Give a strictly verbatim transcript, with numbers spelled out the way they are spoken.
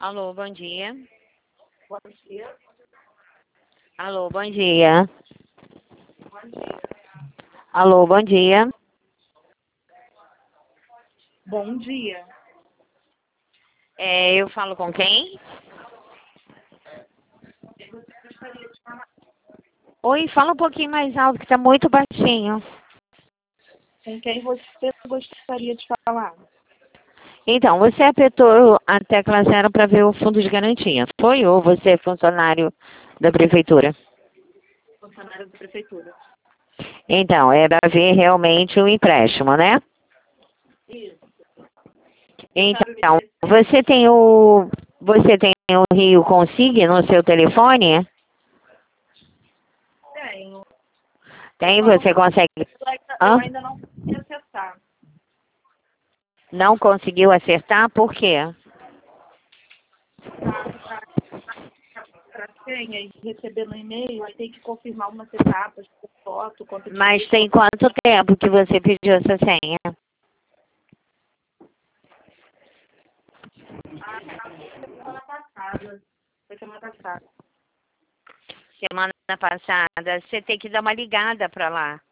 Alô, bom dia. Bom dia. Alô, bom dia. Bom dia. Alô, bom dia. Bom dia. É, eu falo com quem? Você gostaria de falar Oi, fala um pouquinho mais alto, que tá muito baixinho. com quem você gostaria de falar? Então, você apertou a tecla zero para ver o fundo de garantia, foi? Ou você é funcionário da prefeitura? Funcionário da prefeitura. Então, é para ver realmente o empréstimo, né? Isso. Então, você tem o você tem o Rio Consig no seu telefone? Tenho. Tem, Só não você consegui, consegue? eu ainda, eu Hã? ainda não consegui acessar. Não conseguiu acertar? Por quê? Para senha e receber no e-mail, aí tem que confirmar umas etapas, por foto, conta de Mas luz, tem conta quanto tempo que você pediu essa senha? Ah, foi semana passada. Foi semana passada. Semana passada. Você tem que dar uma ligada para lá.